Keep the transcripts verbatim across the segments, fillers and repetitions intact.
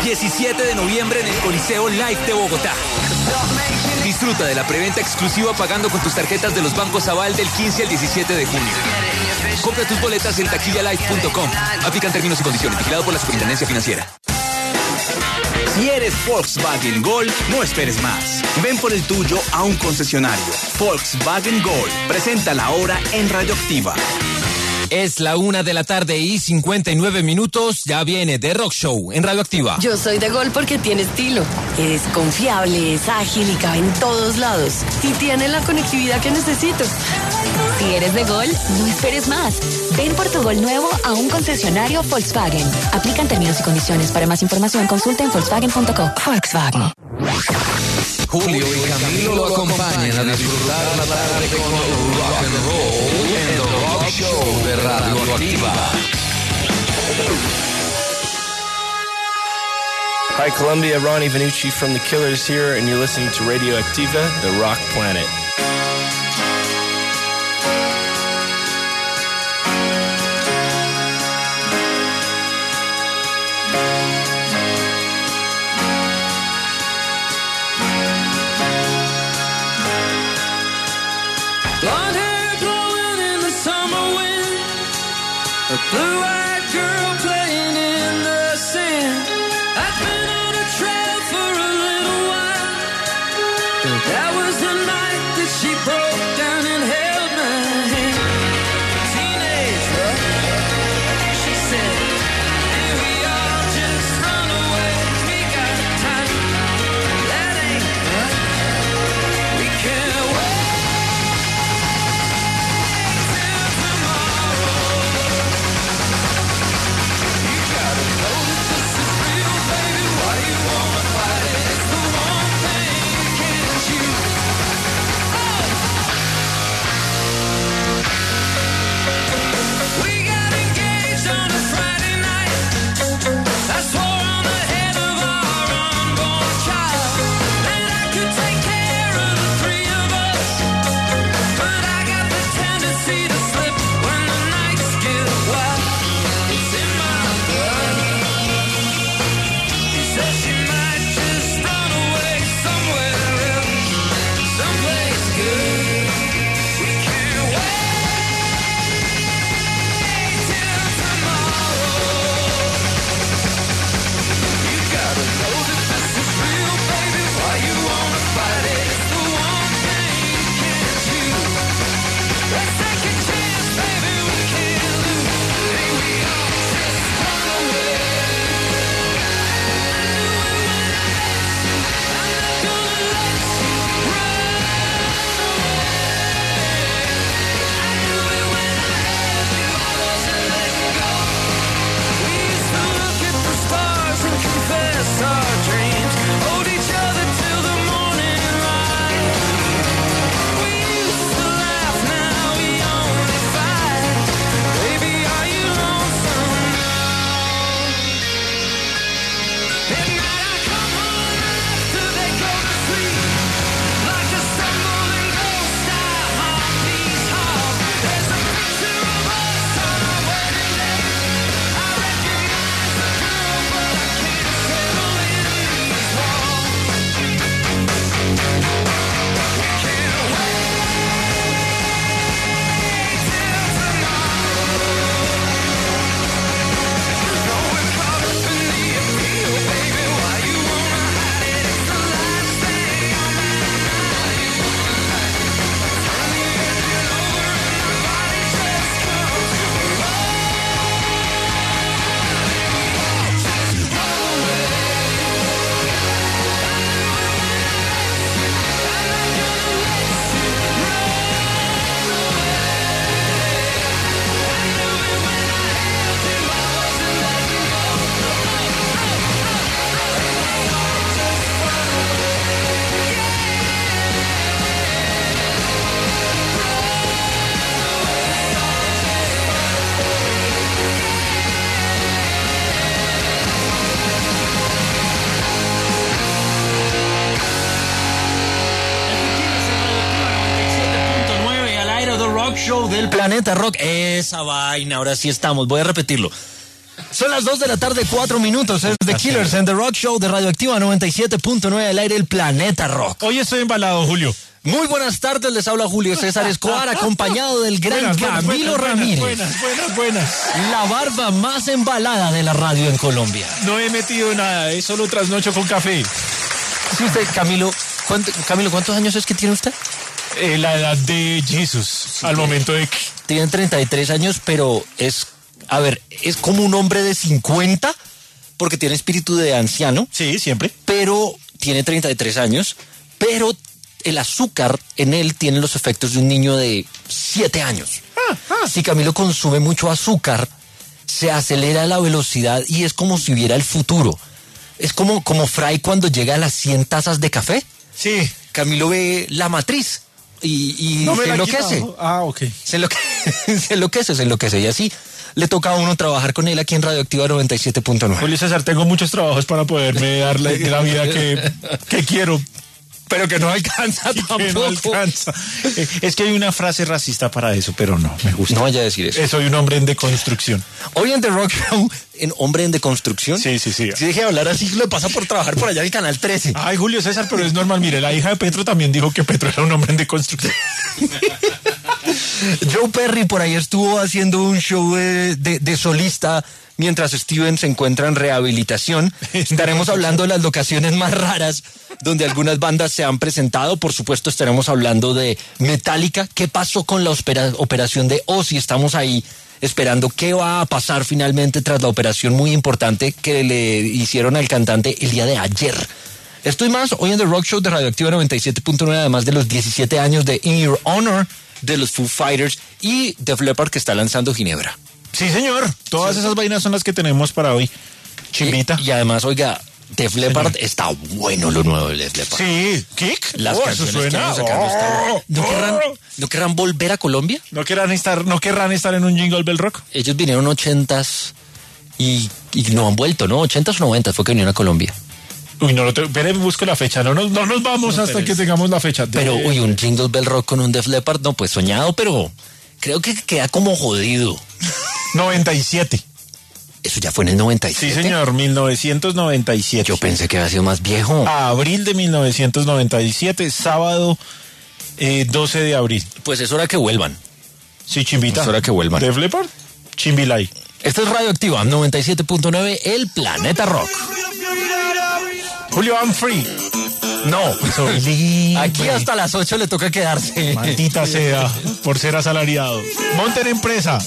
diecisiete de noviembre en el Coliseo Live de Bogotá. Disfruta de la preventa exclusiva pagando con tus tarjetas de los bancos Aval del quince al diecisiete de junio. Compra tus boletas en taquilla live punto com. Aplican términos y condiciones. Vigilado por la Superintendencia Financiera. Si eres Volkswagen Gol, no esperes más. Ven por el tuyo a un concesionario. Volkswagen Gol. Presenta la hora en Radioactiva. Es la una de la tarde y cincuenta y nueve minutos. Ya viene The Rock Show en Radioactiva. Yo soy de Gol porque tiene estilo. Es confiable, es ágil y cabe en todos lados. Y tiene la conectividad que necesito. Si eres de Gol, no esperes más. Ven por tu Gol nuevo a un concesionario Volkswagen. Aplican términos y condiciones. Para más información, consulta en Volkswagen punto com. Volkswagen. Julio y Camilo lo acompañan a disfrutar la tarde con rock and roll en The Rock Show de Radioactiva. Hi Colombia, Ronnie Vanucci from The Killers here, and you're listening to Radioactiva, the rock planet. Blue-eyed girl playing in the sand. I've been on a trail for a little while. That was the night that she broke down and held my hand. Teenage love, she said, and we all just run away. We got time, that ain't right. We can't wait. Show del Planeta Rock. Esa vaina, ahora sí estamos. Voy a repetirlo. Son las dos de la tarde, cuatro minutos. Es The Killers en The Rock Show de Radioactiva noventa y siete punto nueve al aire, el Planeta Rock. Hoy estoy embalado, Julio. Muy buenas tardes, les habla Julio César Escobar, acompañado del gran buenas, Camilo buenas, Ramírez. Buenas, buenas, buenas. La barba más embalada de la radio en Colombia. No he metido nada, es solo trasnocho con café. Sí, usted, Camilo, ¿cuánto, Camilo, ¿cuántos años es que tiene usted? Eh, la edad de Jesús, sí, al momento de que... Tiene treinta y tres años, pero es, a ver, es como un hombre de cincuenta, porque tiene espíritu de anciano. Sí, siempre. Pero tiene treinta y tres años, pero el azúcar en él tiene los efectos de un niño de siete años. Ah, ah. Si Camilo consume mucho azúcar, se acelera la velocidad y es como si viera el futuro. Es como, como Fry cuando llega a las cien tazas de café. Sí. Camilo ve la matriz y, y no se enloquece. Ah, ok. Se enloquece, se enloquece, se enloquece. Y así le toca a uno trabajar con él aquí en Radioactiva noventa y siete punto nueve. Julio César, tengo muchos trabajos para poderme dar la, la vida que, que quiero. Pero que no alcanza tampoco. Que no alcanza. Es que hay una frase racista para eso, pero no, me gusta. No vaya a decir eso. Soy un hombre en deconstrucción. Hoy en The Rock Show, en Hombre en Deconstrucción. Sí, sí, sí. Si deje de hablar así, lo pasa por trabajar por allá en el Canal trece. Ay, Julio César, pero es normal. Mire, la hija de Petro también dijo que Petro era un hombre en deconstrucción. Joe Perry por ahí estuvo haciendo un show de, de, de solista mientras Steven se encuentra en rehabilitación. Estaremos hablando de las locaciones más raras donde algunas bandas se han presentado. Por supuesto, estaremos hablando de Metallica. ¿Qué pasó con la opera, operación de Ozzy? Estamos ahí esperando qué va a pasar finalmente tras la operación muy importante que le hicieron al cantante el día de ayer. Esto y más hoy en The Rock Show de Radioactiva noventa y siete punto nueve, además de los diecisiete años de In Your Honor de los Foo Fighters y Def Leppard que está lanzando Ginebra. Sí, señor. Todas sí. Esas vainas son las que tenemos para hoy. Chimbita. Y, y además, oiga, Def Leppard está bueno lo nuevo de Def Leppard. Sí, Kick. Las oh, canciones eso suena. que sacando oh, ¿No, oh. querrán, ¿No querrán volver a Colombia? ¿No querrán estar, no querrán estar en un Jingle Bell Rock? Ellos vinieron ochentas y, y no han vuelto, ¿no? Ochentas o noventas fue que vinieron a Colombia. Uy, no, no te, espere, busco la fecha. No nos, no nos vamos no, hasta que tengamos la fecha. Pero, de... uy, un Jingle Bell Rock con un Def Leppard, no, pues soñado, pero creo que queda como jodido. noventa y siete. ¿Eso ya fue en el noventa y siete? Sí, señor, mil novecientos noventa y siete. Yo pensé que había sido más viejo. Abril de mil novecientos noventa y siete, sábado eh, doce de abril. Pues es hora que vuelvan. Sí, Chimbita. Es hora que vuelvan. Def Leppard, Chimbilay. Esto es Radioactiva noventa y siete punto nueve, el Planeta Rock. Julio, I'm free. No, soy libre. Aquí hasta las ocho le toca quedarse. Maldita sea, por ser asalariado. Monten empresa.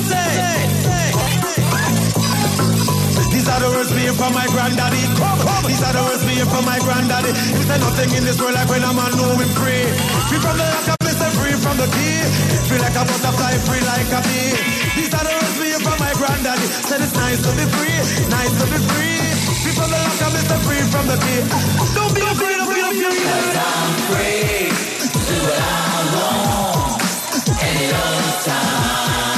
From my granddaddy, come, come. These are the words me hear from my granddaddy. He said nothing in this world like when a man know him free. Free from the lock up, Mister Free from the key. Free like a butterfly, free like a bee. These are the words me hear from my granddaddy. Said it's nice to be free, nice to be free. Free from the lock up, Mister Free from the key. Don't be afraid of being free. 'Cause I'm free to do what I want any old time.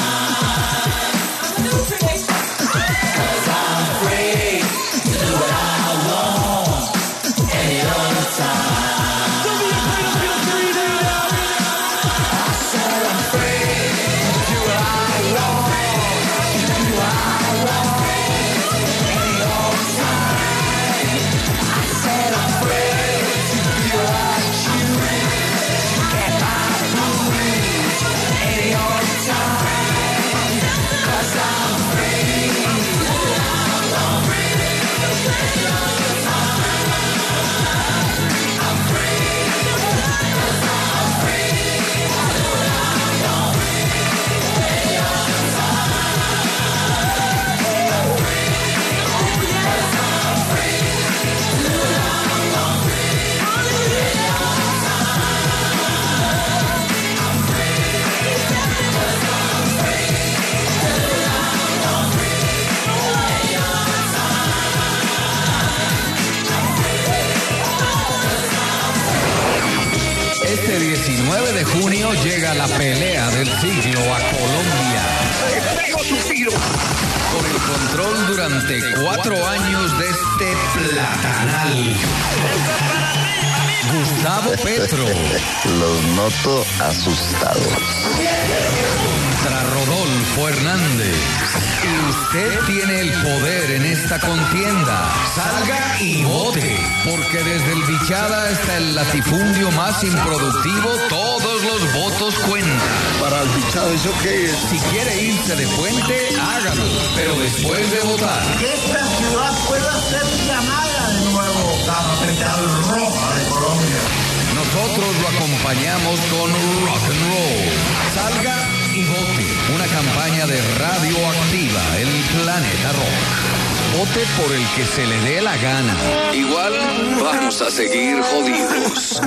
Este diecinueve de junio llega la pelea del siglo a Colombia. Por el control durante cuatro años de este platanal. Gustavo Petro. Los noto asustados. Contra Rodolfo Hernández. Y usted tiene el poder en esta contienda. Salga y vote. Porque desde el Bichada hasta el latifundio más improductivo, todos los votos cuentan. Para el Bichada, ¿eso qué es? Si quiere irse de puente, hágalo. Pero después de votar. Que esta ciudad pueda ser llamada de nuevo capital roja de Colombia. Nosotros lo acompañamos con rock and roll. Salga y vote. Una campaña de Radioactiva, el Planeta Rock. Vote por el que se le dé la gana. Igual vamos a seguir jodidos.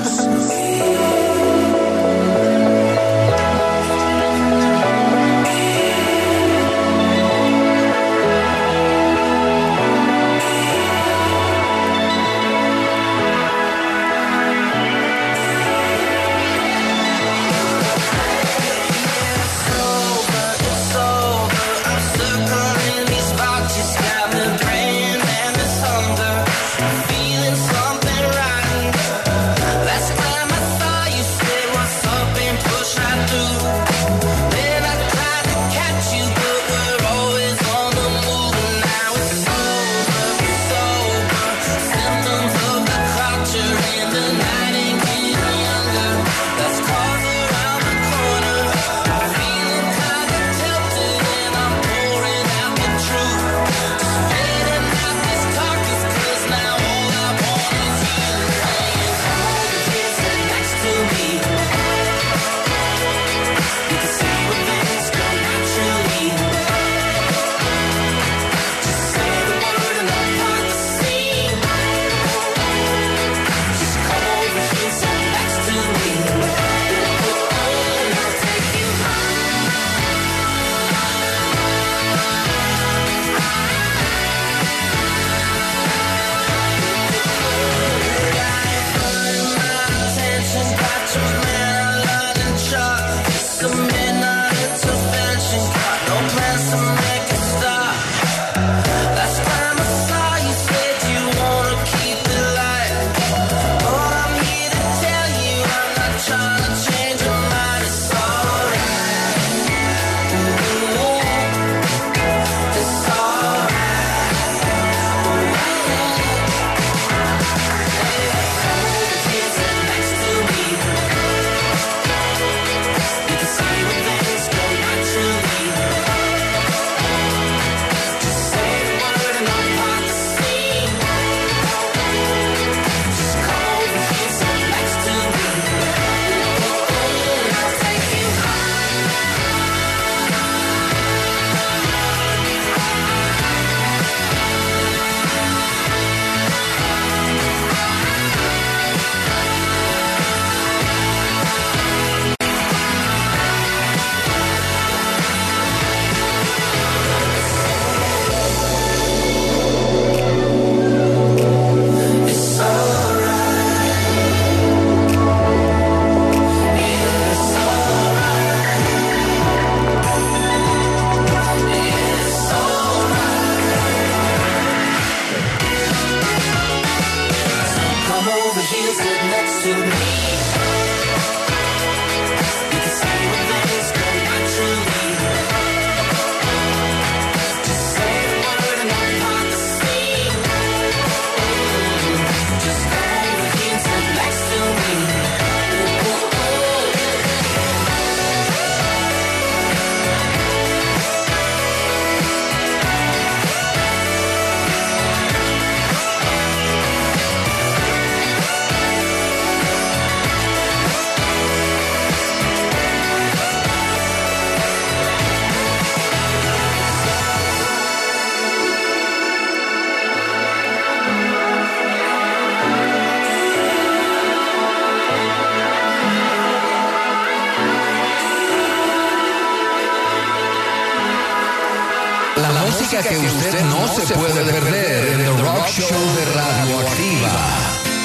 Last time I saw you música que usted no se puede perder en The Rock Show de Radioactiva.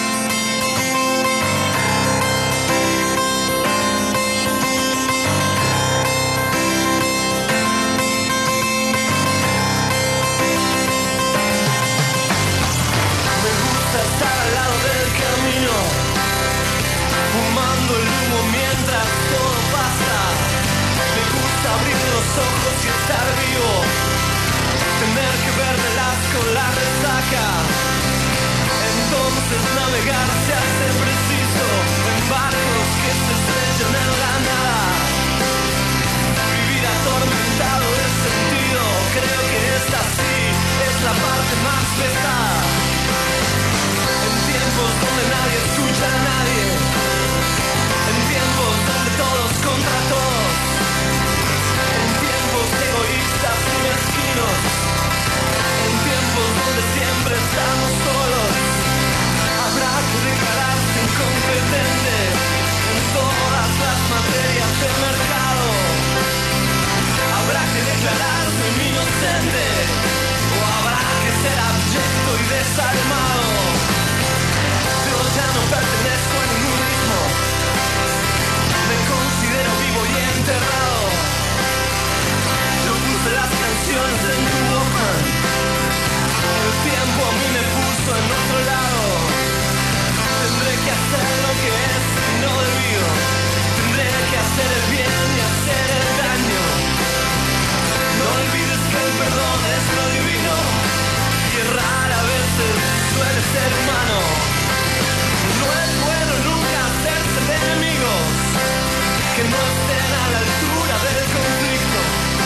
Ojos y estar vivo, tener que verlas con la resaca. Entonces navegar se hace preciso en barcos que se estrellan en la nada. Vivir atormentado de sentido, creo que esta sí es la parte más pesada. En tiempos donde nadie escucha a nadie, en tiempos donde todos contra todos, egoístas y mezquinos, en tiempos donde siempre estamos solos, habrá que declararse incompetente en todas las materias del mercado. Habrá que declararse inocente o habrá que ser abyecto y desalmado. Yo ya no pertenezco a ningún ritmo, me considero vivo y enterrado. Las canciones en tu Walkman, el tiempo a mí me puso en otro lado. Tendré que hacer lo que es y no debido, tendré que hacer el bien y hacer el daño. No olvides que el perdón es lo divino y errar a veces suele ser humano. No es bueno nunca hacerse de enemigos que no estén a la altura del conflicto,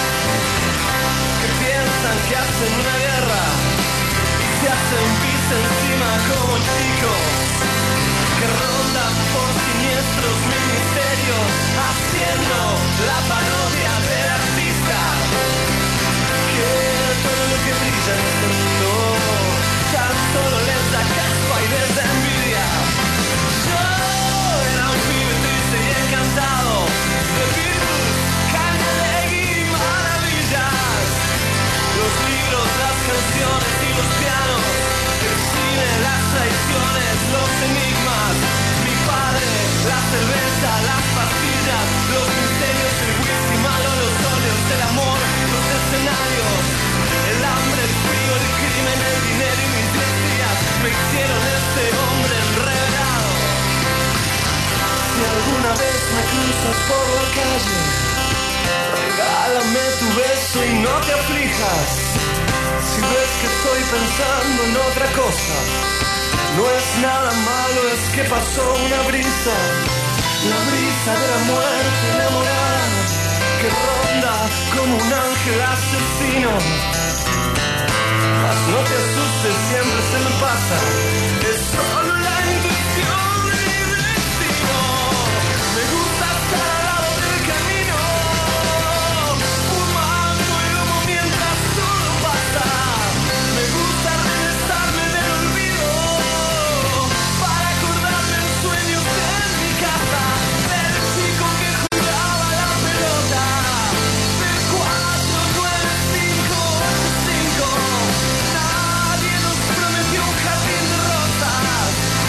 piensan que hacen una guerra y se hacen pis encima como chicos que rondan por siniestros ministerios haciendo la parodia del artista, que todo lo que brilla en este mundo tan solo les da caspa y les da envidia. Yo era un pibe triste y encantado de Beatles, Carnegie y maravillas. Los libros, las canciones y los pianos, el cine, las traiciones, los enigmas, mi padre, la cerveza, las pastillas, los misterios, el whisky malo, los óleos, el amor, los escenarios, el hambre, el frío, el crimen, el dinero y mis diez días me hicieron este hombre enredado. Si alguna vez me cruzas por la calle, regálame tu beso y no te aflijas. Si ves que estoy pensando en otra cosa, no es nada malo, es que pasó una brisa, la brisa de la muerte enamorada, que ronda como un ángel asesino. Mas no te asustes, siempre se me pasa, es solo la intuición de mi destino. Me gusta estar al lado del camino, fumando el humo mientras todo pasa. Me gusta regresarme del olvido para acordarme en sueños en mi casa, del chico que jugaba la pelota, del cuatro nueve cinco ocho cinco. Nadie nos prometió un jardín de rosas,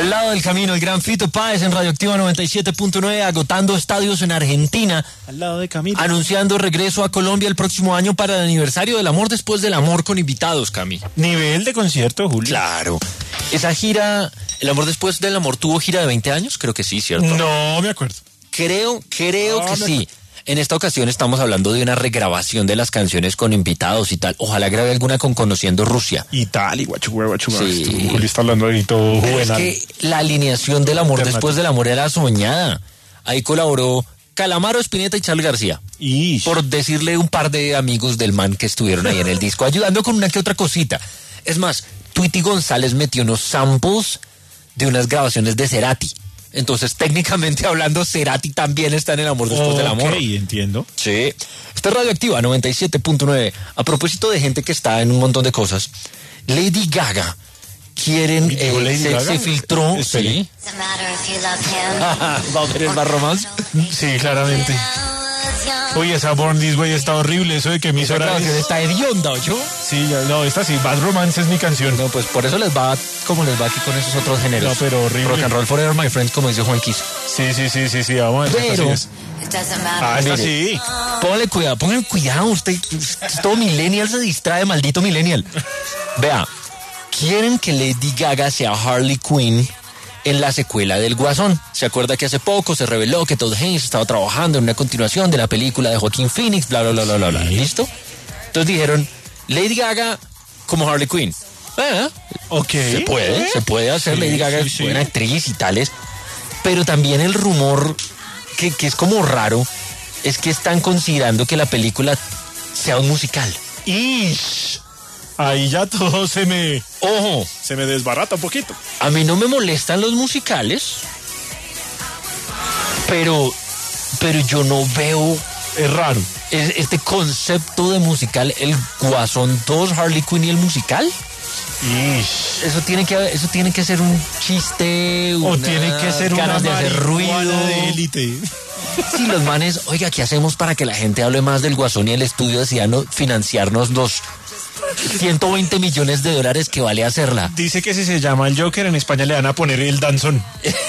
Al lado del camino, el gran Fito Páez en Radioactiva noventa y siete punto nueve, agotando estadios en Argentina. Al lado de Camilo. Anunciando regreso a Colombia el próximo año para el aniversario del amor después del amor con invitados, Cami. Nivel de concierto, Julio. Claro. Esa gira, el amor después del amor, ¿tuvo gira de veinte años? Creo que sí, ¿cierto? No me acuerdo. Creo, creo no, que me sí. acuerdo. En esta ocasión estamos hablando de una regrabación de las canciones con invitados y tal. Ojalá grabe alguna con Conociendo Rusia. Y tal, y guachu, guachu, guachu. Sí. Julio está hablando ahí todo Pero juvenal. es que la alineación del amor después del amor era soñada. Ahí colaboró Calamaro, Spinetta y Charly García. Y por decirle un par de amigos del man que estuvieron ahí en el disco, ayudando con una que otra cosita. Es más, Tweety González metió unos samples de unas grabaciones de Cerati. Entonces, técnicamente hablando, Cerati también está en el amor después okay, del amor. Ok, entiendo. Sí. Esta es Radioactiva noventa y siete punto nueve. A propósito de gente que está en un montón de cosas, Lady Gaga quieren, eh, Lady se, Gaga? se filtró. Espere. Sí. ¿Va a ver el Bad Romance? Sí, claramente. Oye, esa Born This Way está horrible. Eso de que mi Claro, que está hedionda, ¿ocho? Sí, ya, no, esta sí, Bad Romance es mi canción. No, pues por eso les va como les va aquí con esos otros géneros. No, pero horrible. Rock and roll forever, my friends, como dice Juan Kiss. Sí, sí, sí, sí, sí, vamos a ver. Pero, esta sí es. Ah, esta mire, sí. Póngale cuidado, póngale cuidado, usted, todo millennial se distrae, maldito millennial. Vea, quieren que Lady Gaga sea Harley Quinn en la secuela del Guasón. ¿Se acuerda que hace poco se reveló que Todd Haynes estaba trabajando en una continuación de la película de Joaquín Phoenix, bla, bla, bla, bla, bla, bla? ¿Listo? Entonces dijeron, Lady Gaga como Harley Quinn. Eh, ok. Se puede, se puede hacer. Sí, Lady Gaga sí, es sí. buena actriz y tales. Pero también el rumor que, que es como raro es que están considerando que la película sea un musical. Ish. Ahí ya todo se me... Ojo, se me desbarata un poquito. a mí no me molestan los musicales, pero, pero yo no veo... Es raro. es- este concepto de musical, el Guasón dos, Harley Quinn y el musical. Ish. Eso tiene que eso tiene que ser un chiste, O unas tiene que ser una ganas de hacer ruido. marihuana de élite. Sí, los manes, oiga, ¿qué hacemos para que la gente hable más del Guasón y el estudio decida no financiarnos los ciento veinte millones de dólares que vale hacerla? Dice que si se llama el Joker, en España le van a poner el danzón.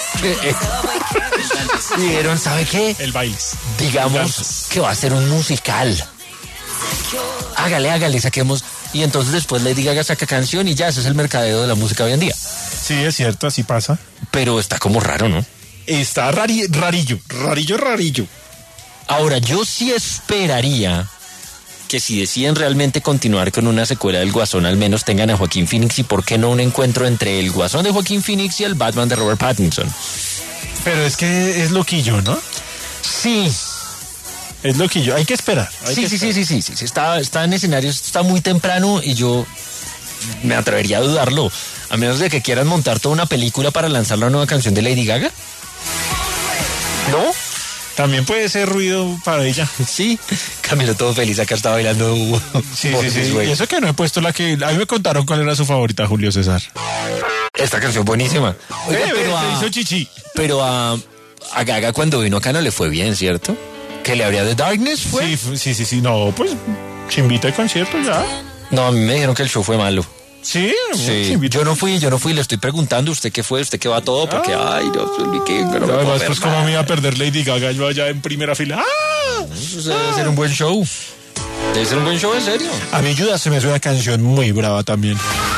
Dijeron, ¿sabe qué? El bailes. Digamos que va a ser un musical. Hágale, hágale, saquemos. Y entonces después Lady Gaga saca canción y ya, ese es el mercadeo de la música hoy en día. Sí, es cierto, así pasa. Pero está como raro, ¿no? Está rari- rarillo, rarillo, rarillo. Ahora, yo sí esperaría que si deciden realmente continuar con una secuela del Guasón, al menos tengan a Joaquín Phoenix y por qué no un encuentro entre el Guasón de Joaquín Phoenix y el Batman de Robert Pattinson. Pero es que es loquillo, ¿no? Sí, Es loquillo, hay que esperar. hay sí, que sí, sí, esperar. sí, sí, sí, sí, está, está en escenarios, está muy temprano y yo me atrevería a dudarlo, a menos de que quieran montar toda una película para lanzar la nueva canción de Lady Gaga. ¿No? También puede ser ruido para ella. Sí, Camilo todo feliz acá está bailando. Sí, sí, sí. Y eso que no he puesto la que... A mí me contaron cuál era su favorita, Julio César. Esta canción buenísima. Oiga, Eh, pero, se a, hizo chichi. pero a, a Gaga cuando vino acá no le fue bien, ¿cierto? ¿Que le habría de Darkness fue? Sí, fu- sí, sí, sí. No, pues chimbita de concierto ya. No, a mí me dijeron que el show fue malo. Sí, Sí, chimbita. yo no fui, yo no fui, le estoy preguntando, ¿usted qué fue? ¿Usted qué va a todo? Porque, ay, no, soy que no me puedo Además, ver pues cómo nada. me iba a perder Lady Gaga yo allá en primera fila. ¡Ah! Eso debe ser un buen show. Debe ser un buen show, en serio. A mí Judas se me hace una canción muy brava también.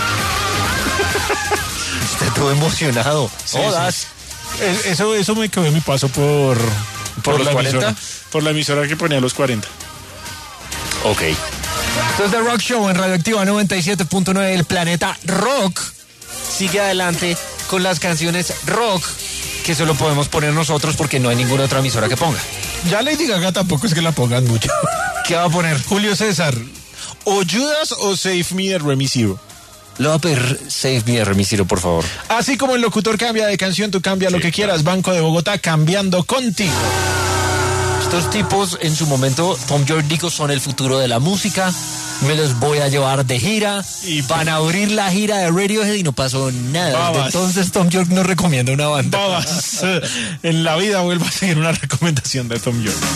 Usted todo emocionado. Sí, Jodas. Es- Eso, eso me quedó en mi paso por... ¿Por los la cuarenta? emisora. Por la emisora que ponía los cuarenta. Ok. Esto es The Rock Show en Radioactiva noventa y siete punto nueve. El planeta rock sigue adelante con las canciones rock que solo podemos poner nosotros porque no hay ninguna otra emisora que ponga. Ya Lady Gaga tampoco es que la pongan mucho. ¿Qué va a poner? Julio César, o Judas o Save Me de Remy Zero. Lo va a pedir Save Me de Remy Zero, por favor. Así como el locutor cambia de canción, tú cambia lo que quieras. Banco de Bogotá cambiando contigo. Estos tipos en su momento, Tom York dijo, son el futuro de la música. Me los voy a llevar de gira. Y van a abrir la gira de Radiohead y no pasó nada. Desde Babas. entonces Tom York nos recomienda una banda. Babas. En la vida vuelvo a seguir una recomendación de Tom York.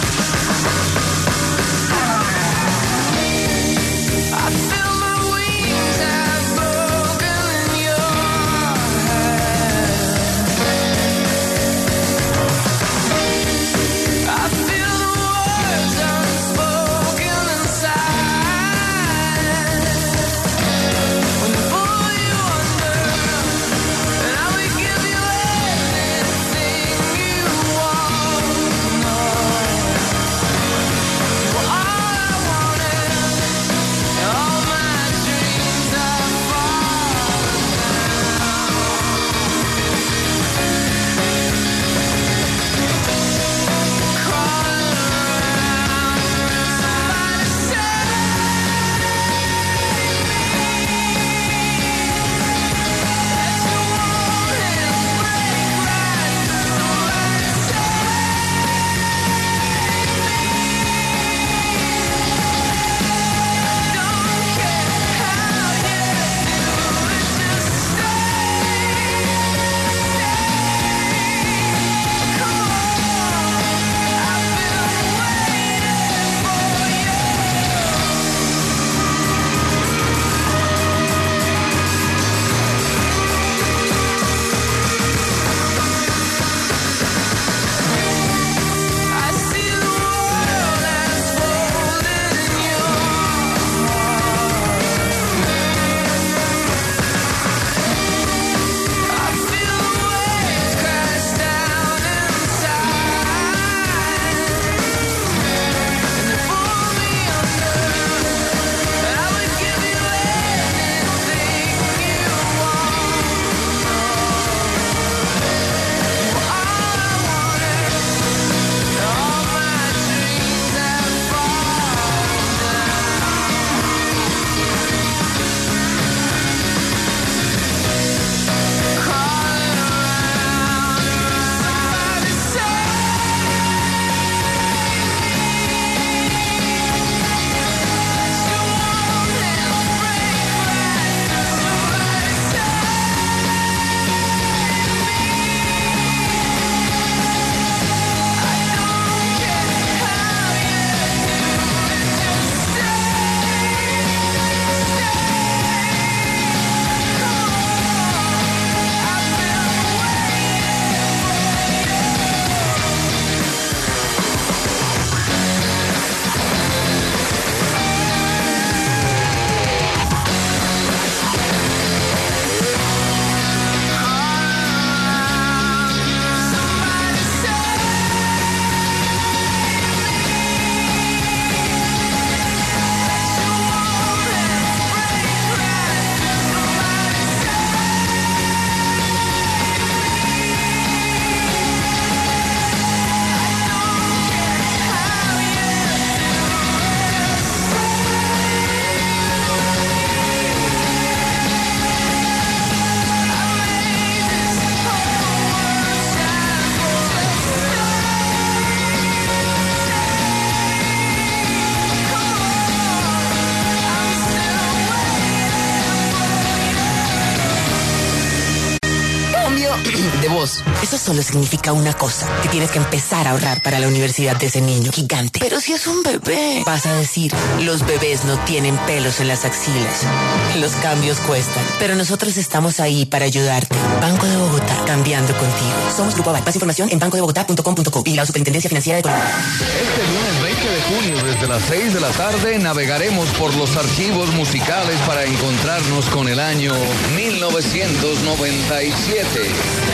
cambio de voz. Eso solo significa una cosa, que tienes que empezar a ahorrar para la universidad de ese niño gigante. Pero si es un bebé, vas a decir, los bebés no tienen pelos en las axilas. Los cambios cuestan, pero nosotros estamos ahí para ayudarte. Banco de Bogotá, cambiando contigo. Somos Grupo Aval. Más información en banco de bogotá punto com punto co y la Superintendencia Financiera de Colombia. Este lunes veinte de junio, desde las seis de la tarde, navegaremos por los archivos musicales para encontrarnos con el año mil novecientos noventa y siete.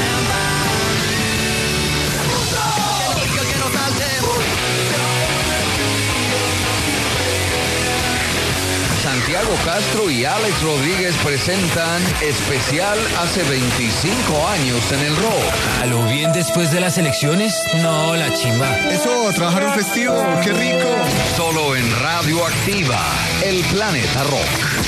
Santiago Castro y Alex Rodríguez presentan especial hace veinticinco años en el rock. ¿A lo bien después de las elecciones? No, la chimba. Eso, trabajar un festivo, qué rico. Solo en Radio Activa, el planeta rock.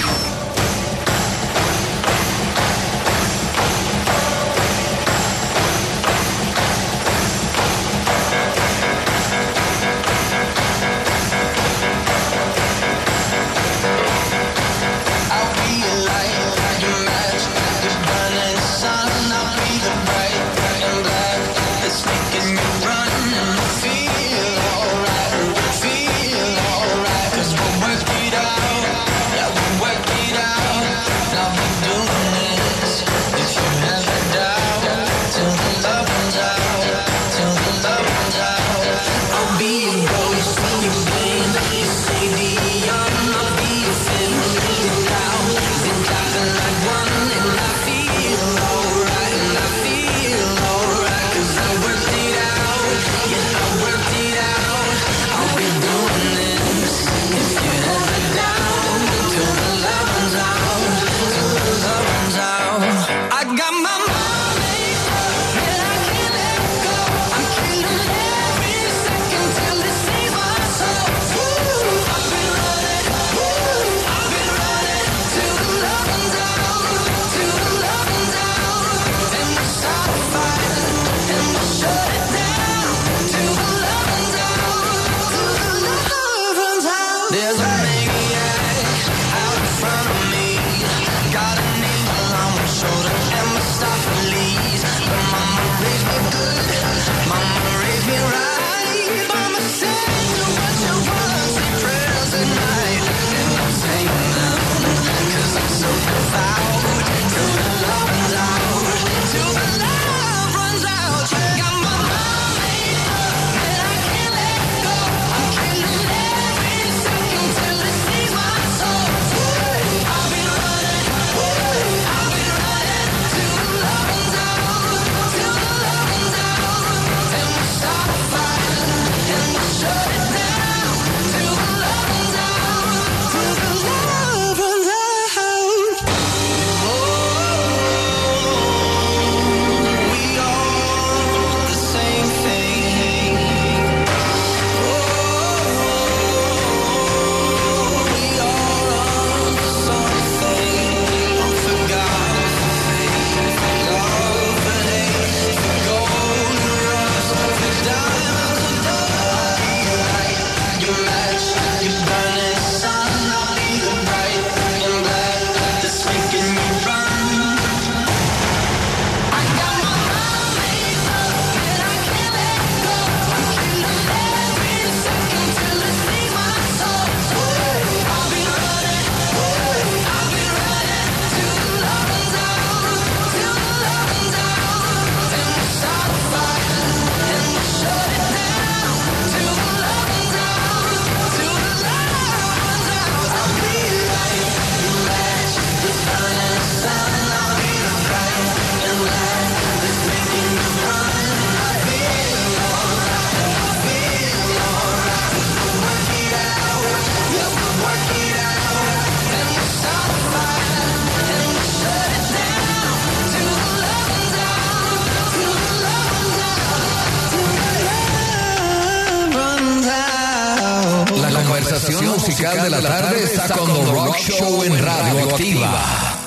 conversación musical de la tarde está con The Rock Show en Radio Activa.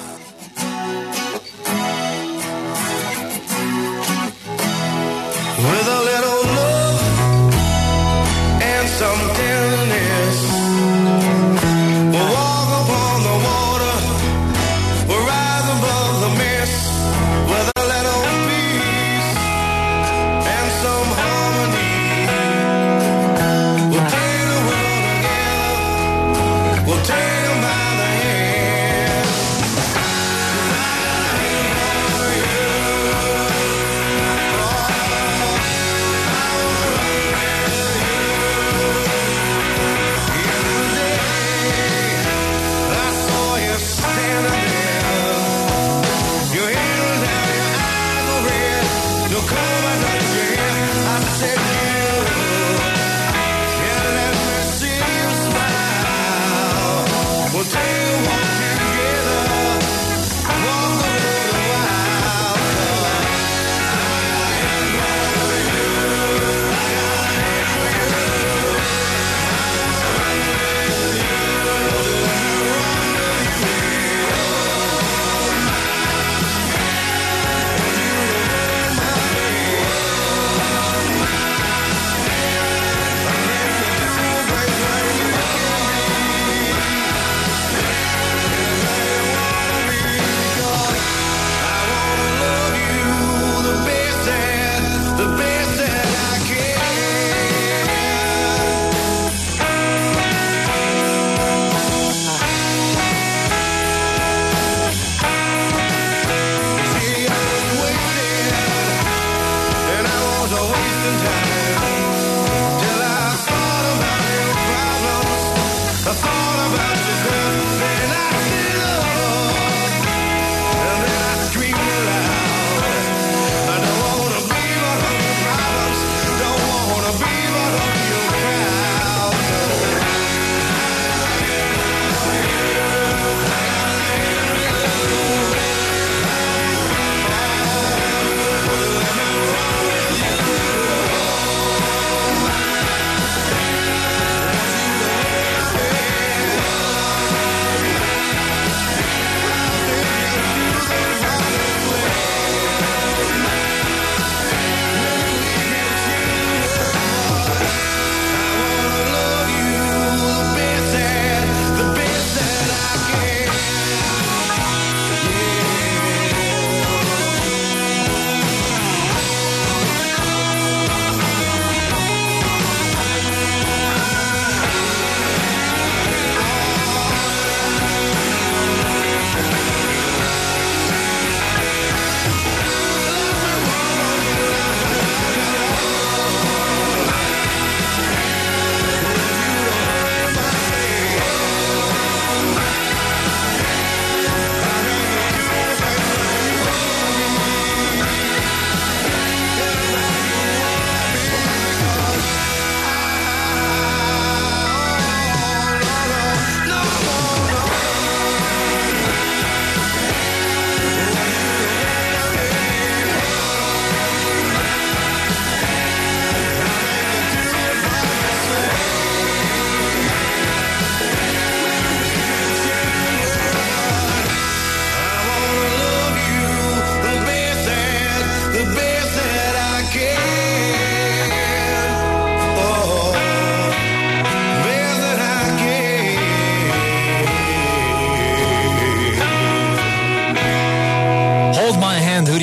With a little love and some tenderness, we'll walk upon the water, we'll rise above the mist. With a little peace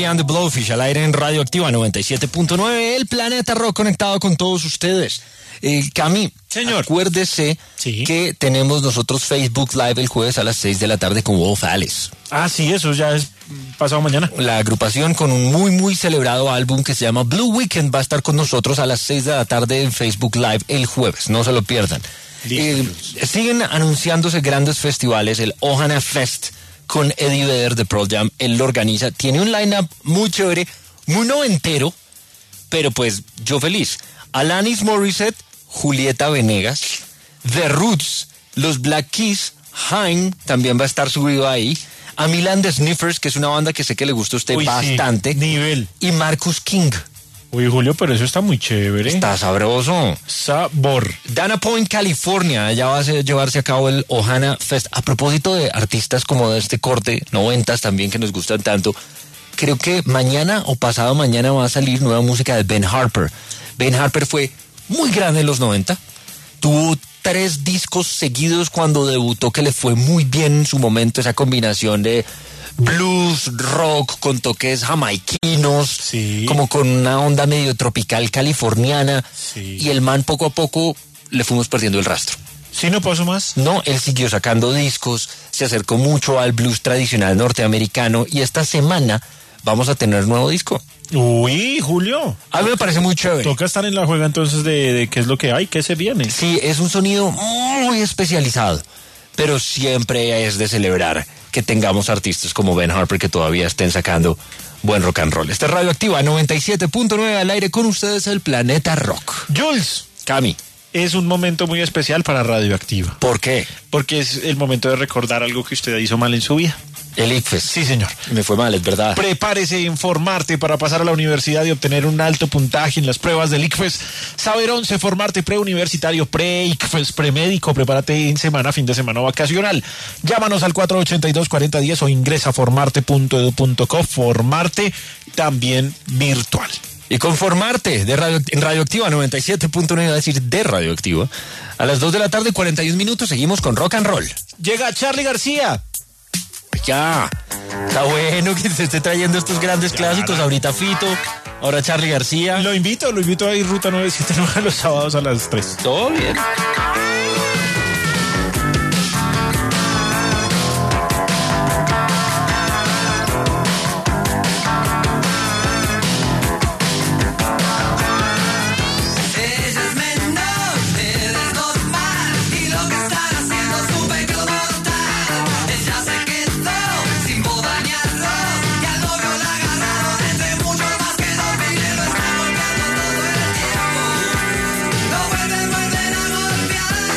and the Blowfish al aire en Radioactiva noventa y siete punto nueve, el Planeta Rock conectado con todos ustedes. Eh, Cami, señor, acuérdese sí. que tenemos nosotros Facebook Live el jueves a las seis de la tarde con Wolf Alice. Ah, sí, eso ya es pasado mañana. La agrupación con un muy, muy celebrado álbum que se llama Blue Weekend va a estar con nosotros a las seis de la tarde en Facebook Live el jueves, no se lo pierdan. Eh, siguen anunciándose grandes festivales, el Ohana Fest con Eddie Vedder de Pearl Jam, él lo organiza, tiene un line-up muy chévere, muy noventero, pero pues yo feliz. Alanis Morissette, Julieta Venegas, The Roots, los Black Keys, Haim también va a estar subido ahí, a Milan The Sniffers, que es una banda que sé que le gusta a usted. Uy, bastante. Sí, nivel. Y Marcus King. Uy, Julio, pero eso está muy chévere. Está sabroso. Sabor. Dana Point, California, allá va a llevarse a cabo el Ohana Fest. A propósito de artistas como de este corte, noventas también que nos gustan tanto, creo que mañana o pasado mañana va a salir nueva música de Ben Harper. Ben Harper fue muy grande en los noventa, tuvo tres discos seguidos cuando debutó que le fue muy bien en su momento, esa combinación de blues, rock, con toques jamaiquinos, sí. como con una onda medio tropical californiana, sí. y el man poco a poco le fuimos perdiendo el rastro. ¿Sí no pasó más? No, él siguió sacando discos, se acercó mucho al blues tradicional norteamericano y esta semana vamos a tener nuevo disco. Uy, Julio. A mí me parece muy chévere. Toca estar en la juega entonces de, de qué es lo que hay, qué se viene. Sí, es un sonido muy especializado, pero siempre es de celebrar que tengamos artistas como Ben Harper que todavía estén sacando buen rock and roll. Esta es Radioactiva noventa y siete punto nueve al aire con ustedes, el Planeta Rock. Jules. Cami. Es un momento muy especial para Radioactiva. ¿Por qué? Porque es el momento de recordar algo que usted hizo mal en su vida. El I C F E S. Sí, señor. Me fue mal, es verdad. Prepárese en Formarte para pasar a la universidad y obtener un alto puntaje en las pruebas del I C F E S. Saber once, Formarte preuniversitario, pre-I C F E S, premédico. Prepárate en semana, fin de semana vacacional. Llámanos al cuatro ochenta y dos, cuarenta diez o ingresa a formarte punto edu punto co. Formarte también virtual. Y con Formarte de Radio, en Radioactiva noventa y siete punto nueve, a decir de Radioactiva, a las dos de la tarde, cuarenta y un minutos, seguimos con Rock and Roll. Llega Charly García. Ya, está bueno que se esté trayendo estos grandes ya, clásicos. Ahorita Fito, ahora Charly García. Lo invito, lo invito a ir Ruta nueve siete nueve los sábados a las tres. Todo bien. Vuelven a golpear.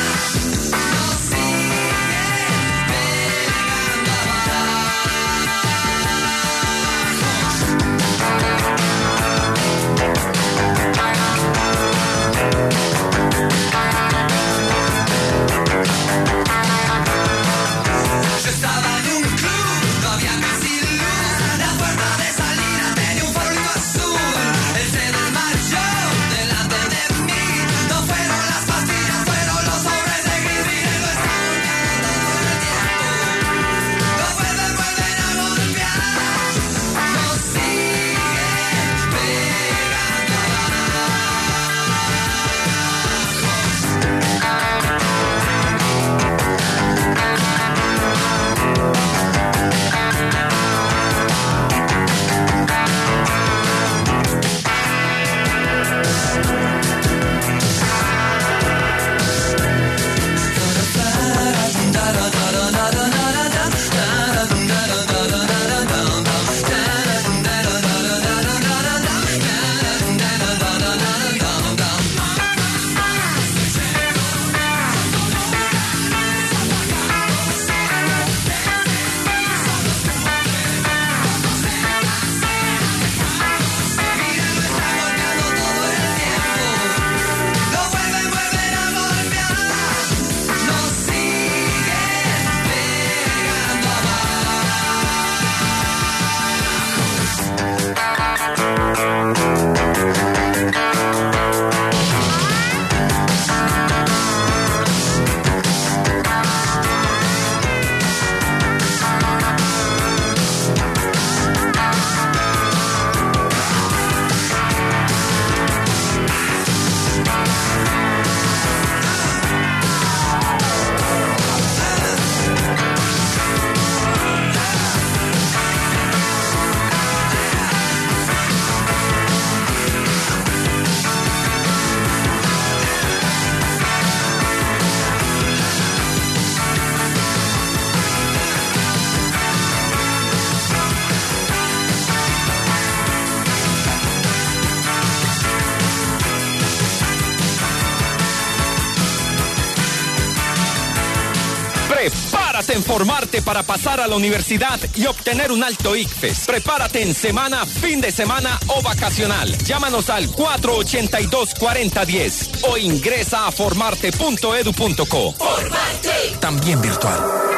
en formarte para pasar a la universidad y obtener un alto ICFES. Prepárate en semana, fin de semana o vacacional. Llámanos al cuatro ochenta y dos, cuarenta diez o ingresa a formarte punto edu punto co. Formarte. También virtual.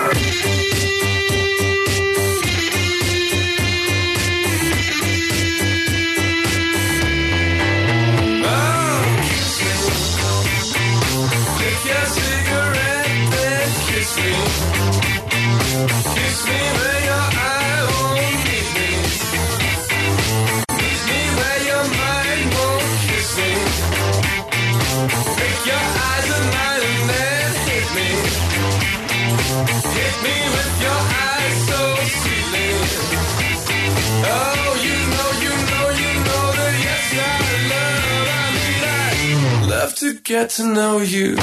Kiss me where your eye won't meet me. Meet me where your mind won't kiss me. Make your eyes and mine and then hit me. Hit me with your eyes so sweetly. Oh, you know, you know, you know that yes I love, I mean I love to get to know you.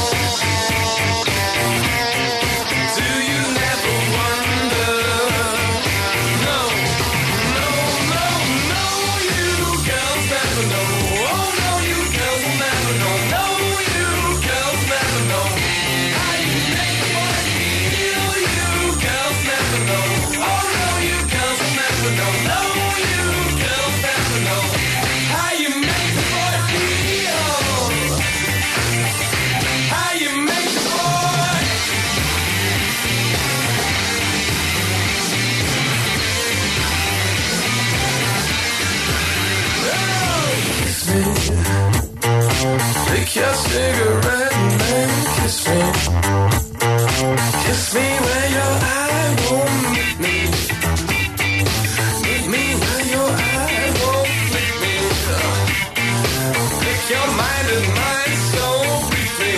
Take your cigarette and then kiss me. Kiss me where your eye won't meet me. Meet me where your eye won't meet me. Pick your mind and mine so briefly.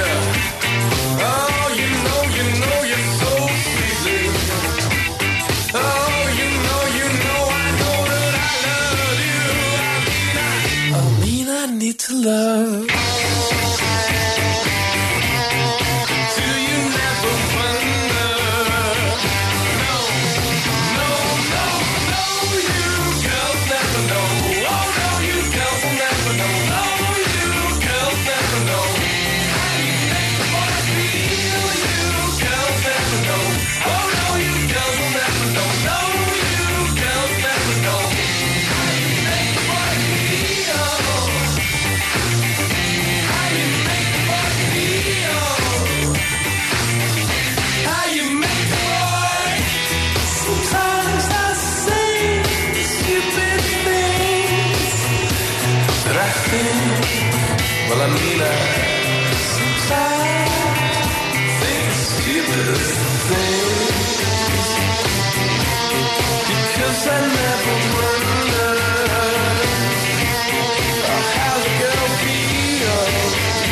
Oh, you know, you know you're so sweetly. Oh, you know, you know, I know that I love you. I mean, I, I mean, I need to love. Well, I mean, I sometimes think stupid things because I never wonder how the girl feels,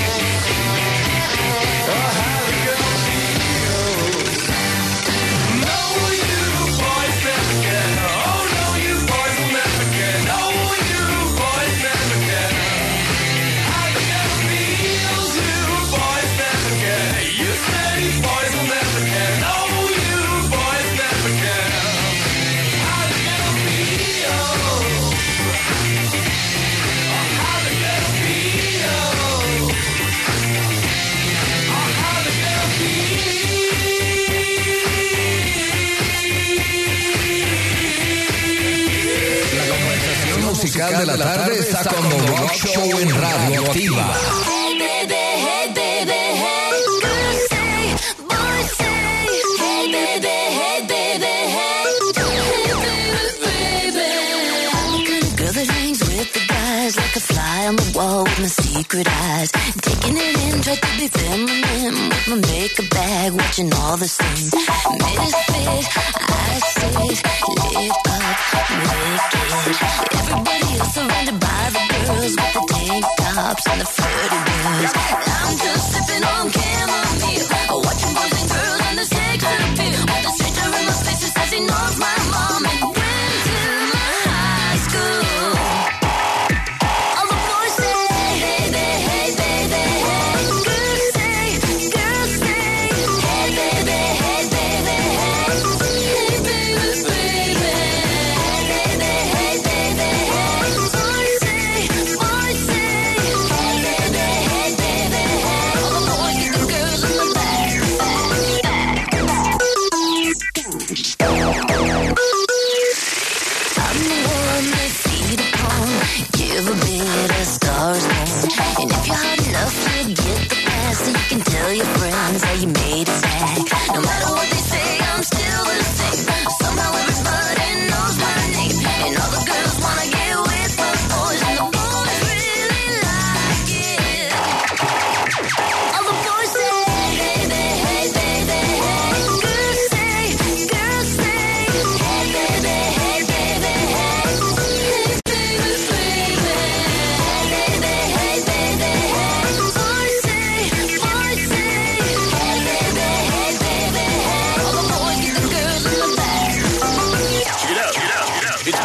or how the girl feels. No, you boys never can. Oh, no, you boys will never can. Oh, you boys never can. Musical de la tarde está con The Rock Show en Radio Activa. Hey baby, hey baby, hey. Girls say, boys say. Hey baby, hey baby, hey. Hey baby, baby. I'm the kind of girl that hangs with the guys like a fly on the wall with my secret eyes. Taking it in, try to be feminine with my makeup bag, watching all the scenes. Misfit, I say, lip up, wicked. Everybody else surrounded by the girls with the tank tops and the flirty ones. I'm just sipping on chamomile, watching boys and girls on the sex appeal. With a stranger in my face who says he knows my mom and went to my high school. All the boys say, hey baby, hey baby, hey. Girls say, girls say, hey baby, hey baby, hey. Hey baby, baby. Hey baby, hey baby, hey. Boys say, boys say, hey baby, hey baby,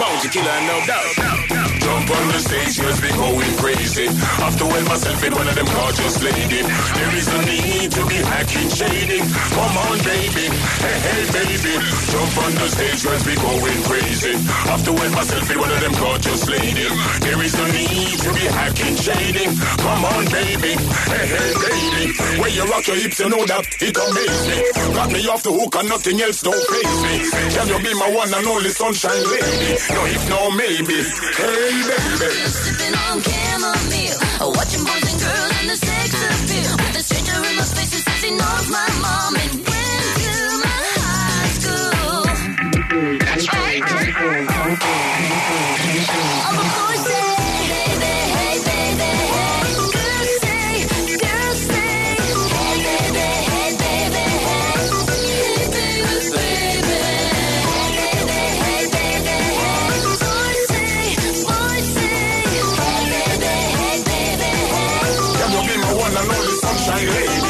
Crown tequila, no doubt. Jump on the stage, cause we going crazy. Have to wear myself in one of them gorgeous ladies. There is no need to be hacking shady. Come on, baby. Hey, hey, baby. Jump on the stage, cause we going crazy. Have to wear myself in one of them gorgeous ladies. There is no need to be hacking shady. Come on, baby. Hey, hey, baby. When you rock your hips, you know that it amaze me. Got me off the hook and nothing else don't faze me. Can you be my one and only sunshine lady? No, if no, maybe. Hey, baby. Sipping on chamomile, watching boys and girls and the sex appeal. With a stranger in my face who says he knows my mom and went to my high school. That's right. All the boys say, hey, baby, hey, baby, hey. Girls say, girls say, hey, baby, hey, baby, hey. Hey, baby, baby. Hey, baby, hey, baby, hey. Boys say, boys say, hey, baby, hey, baby, hey. Can you be my one and only sunshine lady?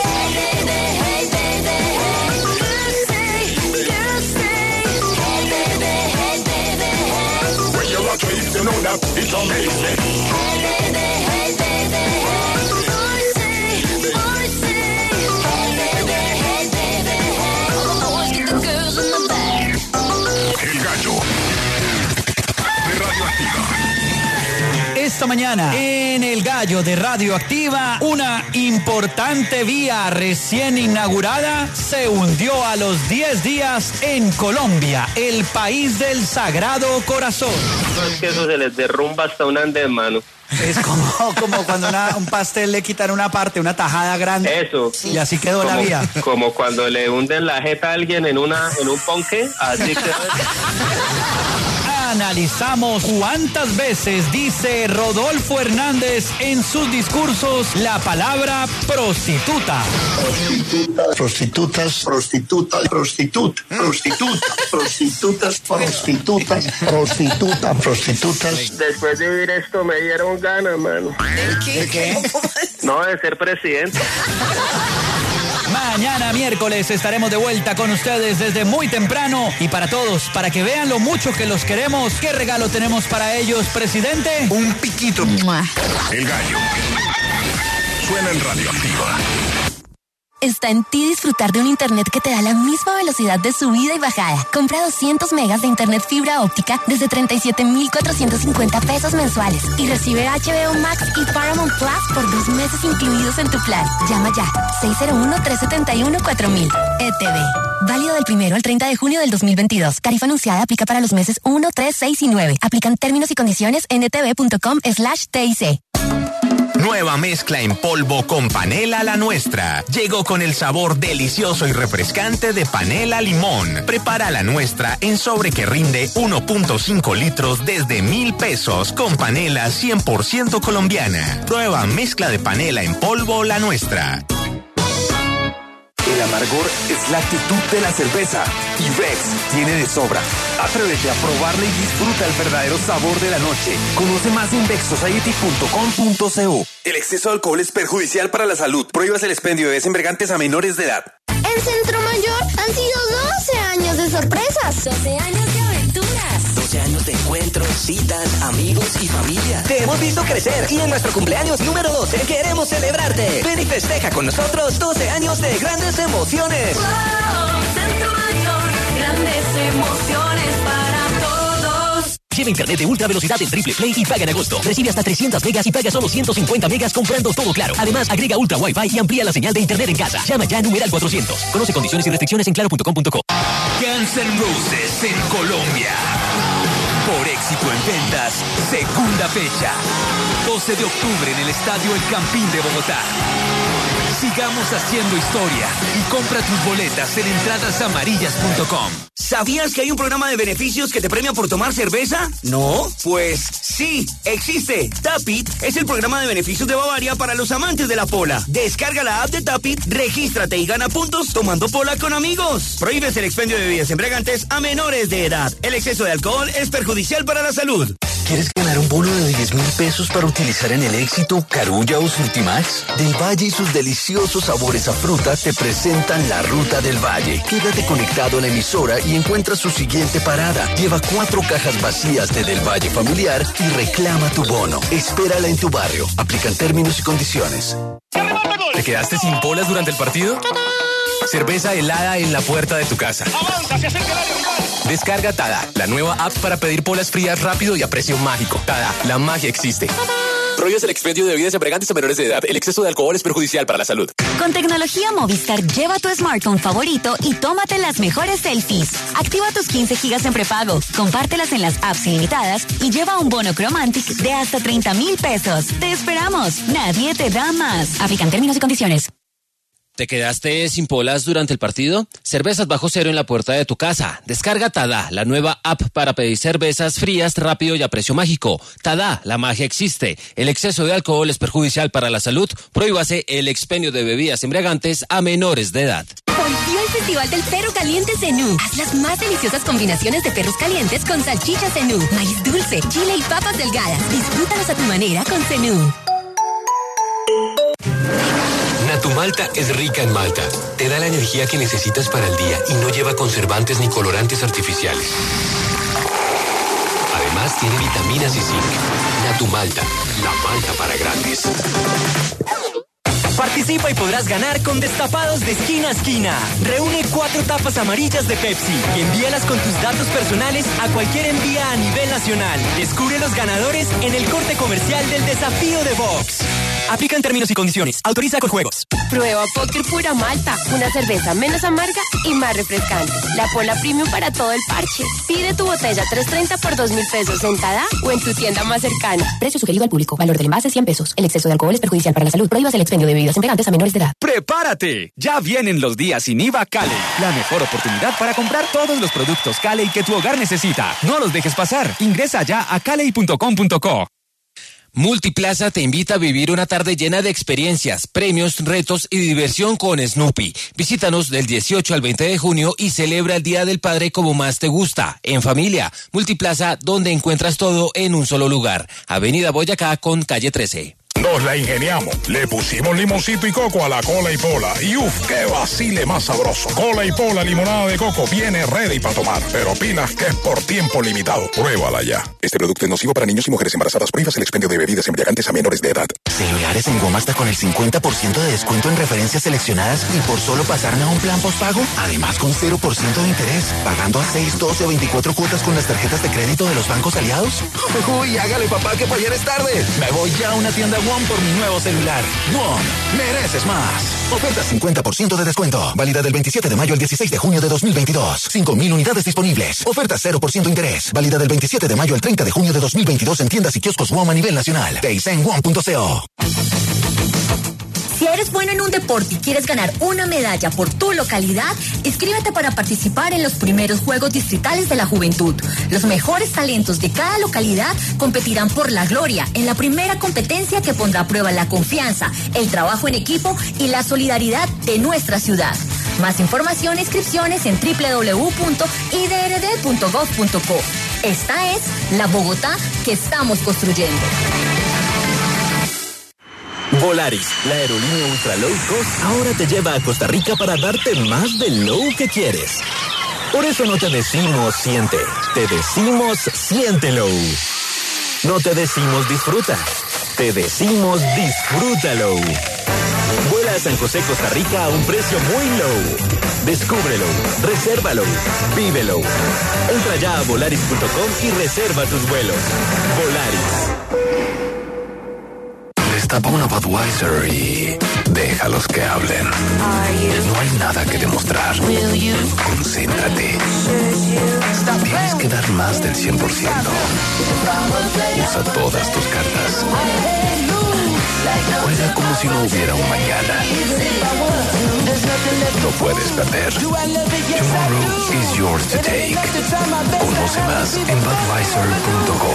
You know that it's amazing. Hey baby, hey baby, hey. Boys say, boys say, hey baby, hey baby, hey. Always get the girls in the back. El Gallo de Radioactiva. Esta mañana, en El Gallo de Radioactiva, una importante vía recién inaugurada se hundió a los diez días en Colombia, el país del Sagrado Corazón. No, es que eso se les derrumba hasta un andén, mano. Es como, como cuando una, un pastel le quitan una parte, una tajada grande. Eso. Y así quedó como, la vía. Como cuando le hunden la jeta a alguien en, una, en un ponque, así quedó. Analizamos cuántas veces dice Rodolfo Hernández en sus discursos la palabra prostituta. Prostitutas, prostitutas, prostituta, prostituta, prostitutas, prostitutas, prostitutas, prostitutas. Después de vivir esto me dieron ganas, mano. ¿De qué? No, de ser presidente. Mañana miércoles estaremos de vuelta con ustedes desde muy temprano y para todos, para que vean lo mucho que los queremos. ¿Qué regalo tenemos para ellos, presidente? Un piquito. El Gallo. Suena en Radioactiva. Está en ti disfrutar de un internet que te da la misma velocidad de subida y bajada. Compra doscientos megas de internet fibra óptica desde treinta y siete mil cuatrocientos cincuenta pesos mensuales y recibe H B O Max y Paramount Plus por dos meses incluidos en tu plan. Llama ya, seis cero uno, tres siete uno, cuatro mil. E T V. Válido del primero al treinta de junio del dos mil veintidós. Tarifa anunciada aplica para los meses uno, tres, seis y nueve. Aplican términos y condiciones en etv.com slash TIC. Nueva mezcla en polvo con panela la nuestra. Llegó con el sabor delicioso y refrescante de panela limón. Prepara la nuestra en sobre que rinde uno punto cinco litros desde mil pesos con panela cien por ciento colombiana. Prueba mezcla de panela en polvo la nuestra. El amargor es la actitud de la cerveza y Rex tiene de sobra. Atrévete a probarla y disfruta el verdadero sabor de la noche. Conoce más en vex society punto com punto co. El exceso de alcohol es perjudicial para la salud. Prohíbas el expendio de bebidas embriagantes a menores de edad. En Centro Mayor han sido doce años de sorpresas. doce años de aventuras. doce años de encuentros, citas, amigos y familia. Te hemos visto crecer y en nuestro cumpleaños número doce queremos celebrarte. Ven y festeja con nosotros doce años de grandes emociones. Wow, Centro Mayor, grandes emociones para todos. Lleva internet de ultra velocidad en Triple Play y paga en agosto. Recibe hasta trescientas megas y paga solo ciento cincuenta megas comprando todo Claro. Además, agrega ultra Wi-Fi y amplía la señal de internet en casa. Llama ya a numeral cuatrocientos. Conoce condiciones y restricciones en claro punto com punto co. Guns N' Roses en Colombia. Por éxito en ventas, segunda fecha. doce de octubre en el Estadio El Campín de Bogotá. Sigamos haciendo historia y compra tus boletas en entradas amarillas punto com. ¿Sabías que hay un programa de beneficios que te premia por tomar cerveza? ¿No? Pues sí, existe. Tapit es el programa de beneficios de Bavaria para los amantes de la pola. Descarga la app de Tapit, regístrate y gana puntos tomando pola con amigos. Prohíbes el expendio de bebidas embriagantes a menores de edad. El exceso de alcohol es perjudicial para la salud. ¿Quieres ganar un bono de diez mil pesos para utilizar en el Éxito, Carulla o Surtimax? Del Valle y sus deliciosos sabores a fruta te presentan la Ruta del Valle. Quédate conectado a la emisora y encuentra su siguiente parada. Lleva cuatro cajas vacías de Del Valle familiar y reclama tu bono. Espérala en tu barrio. Aplican términos y condiciones. ¿Te quedaste sin polas durante el partido? Cerveza helada en la puerta de tu casa. ¡Avanza, se acerca el área rival! Descarga Tada, la nueva app para pedir polas frías rápido y a precio mágico. Tada, la magia existe. Prohíbes el expendio de bebidas embriagantes a menores de edad. El exceso de alcohol es perjudicial para la salud. Con tecnología Movistar, lleva tu smartphone favorito y tómate las mejores selfies. Activa tus quince gigas en prepago, compártelas en las apps ilimitadas y lleva un bono Chromantic de hasta treinta mil pesos. ¡Te esperamos! Nadie te da más. Aplican términos y condiciones. ¿Te quedaste sin polas durante el partido? Cervezas bajo cero en la puerta de tu casa. Descarga Tada, la nueva app para pedir cervezas frías rápido y a precio mágico. Tada, la magia existe. El exceso de alcohol es perjudicial para la salud. Prohíbase el expendio de bebidas embriagantes a menores de edad. Volvió el Festival del Perro Caliente Zenú. Haz las más deliciosas combinaciones de perros calientes con salchicha Zenú, maíz dulce, chile y papas delgadas. Disfrútalos a tu manera con Zenú. Natumalta es rica en malta. Te da la energía que necesitas para el día y no lleva conservantes ni colorantes artificiales. Además tiene vitaminas y zinc. Natumalta, la malta para grandes. Participa y podrás ganar con destapados de esquina a esquina. Reúne cuatro tapas amarillas de Pepsi y envíalas con tus datos personales a cualquier envía a nivel nacional. Descubre los ganadores en el corte comercial del desafío de Vox. Aplican términos y condiciones. Autoriza con juegos. Prueba Póker Pura Malta, una cerveza menos amarga y más refrescante. La Pola Premium para todo el parche. Pide tu botella tres treinta por dos mil pesos en Tada o en tu tienda más cercana. Precio sugerido al público. Valor del envase cien pesos. El exceso de alcohol es perjudicial para la salud. Prohíbas el expendio de bebidas embriagantes a menores de edad. ¡Prepárate! Ya vienen los días sin I V A Cali. La mejor oportunidad para comprar todos los productos Cali que tu hogar necesita. No los dejes pasar. Ingresa ya a cali punto com punto co. Multiplaza te invita a vivir una tarde llena de experiencias, premios, retos y diversión con Snoopy. Visítanos del dieciocho al veinte de junio y celebra el Día del Padre como más te gusta, en familia. Multiplaza, donde encuentras todo en un solo lugar. Avenida Boyacá con calle trece. Nos la ingeniamos. Le pusimos limoncito y coco a la cola y pola. Y uff, qué vacile más sabroso. Cola y pola limonada de coco viene ready para tomar. Pero pilas que es por tiempo limitado. Pruébala ya. Este producto es nocivo para niños y mujeres embarazadas. Prohíbas el expendio de bebidas embriagantes a menores de edad. Celulares en Goma hasta con el cincuenta por ciento de descuento en referencias seleccionadas y por solo pasarme a un plan postpago. Además con cero por ciento de interés. Pagando a seis, doce o veinticuatro cuotas con las tarjetas de crédito de los bancos aliados. Uy, hágale papá que para ayer es tarde. Me voy ya a una tienda One por mi nuevo celular. One, mereces más. Oferta cincuenta por ciento de descuento. Válida del veintisiete de mayo al dieciséis de junio de dos mil veintidós. cinco mil unidades disponibles. Oferta cero por ciento interés. Válida del veintisiete de mayo al treinta de junio de dos mil veintidós en tiendas y kioscos One a nivel nacional. Veis en one punto co. Si eres bueno en un deporte y quieres ganar una medalla por tu localidad, inscríbete para participar en los primeros Juegos Distritales de la Juventud. Los mejores talentos de cada localidad competirán por la gloria en la primera competencia que pondrá a prueba la confianza, el trabajo en equipo y la solidaridad de nuestra ciudad. Más información e inscripciones en doble u doble u doble u punto i d r d punto gov punto co. Esta es la Bogotá que estamos construyendo. Volaris, la aerolínea ultra low cost, ahora te lleva a Costa Rica para darte más del low que quieres. Por eso no te decimos siente, te decimos siéntelo. No te decimos disfruta, te decimos disfrútalo. Vuela a San José, Costa Rica a un precio muy low. Descúbrelo, resérvalo, vívelo. Entra ya a volaris punto com y reserva tus vuelos. Volaris. Destapa una Budweiser y déjalos que hablen. No hay nada que demostrar. Concéntrate. Tienes que dar más del cien por ciento. Usa todas tus cartas. Juega como si no hubiera un mañana. No puedes perder. Tomorrow is yours to take. Conoce más en Budweiser punto co.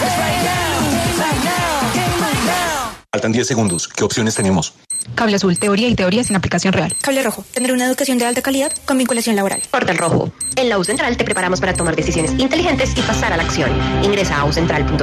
Faltan diez segundos. ¿Qué opciones tenemos? Cable azul, teoría y teoría sin aplicación real. Cable rojo, tener una educación de alta calidad con vinculación laboral. Portal rojo. En la U Central te preparamos para tomar decisiones inteligentes y pasar a la acción. Ingresa a u central punto